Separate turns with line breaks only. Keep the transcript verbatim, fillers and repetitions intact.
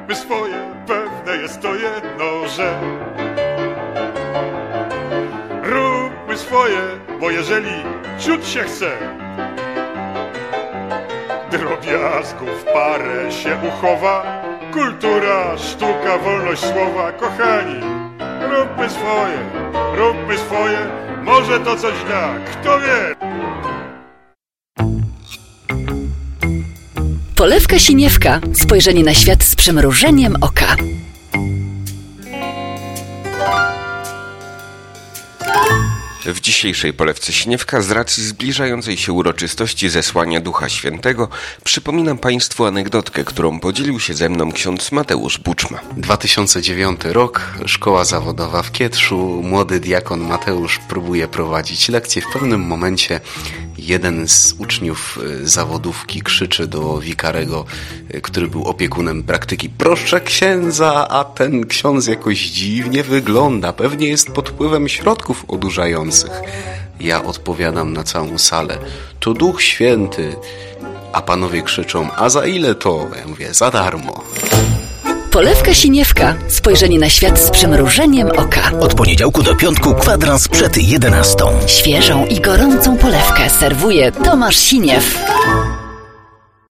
Róbmy swoje, pewne jest to jedno, że róbmy swoje, bo jeżeli ciut się chce, drobiazgów parę się uchowa. Kultura, sztuka, wolność słowa, kochani, róbmy swoje, róbmy swoje, może to coś da, kto wie.
Polewka Siniewka. Spojrzenie na świat z przymrużeniem oka.
W dzisiejszej Polewce Siniewka z racji zbliżającej się uroczystości zesłania Ducha Świętego przypominam Państwu anegdotkę, którą podzielił się ze mną ksiądz Mateusz Buczma.
dwa tysiące dziewiąty rok, szkoła zawodowa w Kietrzu, młody diakon Mateusz próbuje prowadzić lekcje. W pewnym momencie jeden z uczniów zawodówki krzyczy do wikarego, który był opiekunem praktyki: proszę księdza, a ten ksiądz jakoś dziwnie wygląda, pewnie jest pod wpływem środków odurzających. Ja odpowiadam na całą salę: to Duch Święty. A panowie krzyczą: a za ile to? Ja mówię: za darmo.
Polewka Siniewka. Spojrzenie na świat z przymrużeniem oka.
Od poniedziałku do piątku kwadrans przed jedenastą.
Świeżą i gorącą polewkę serwuje Tomasz Siniew.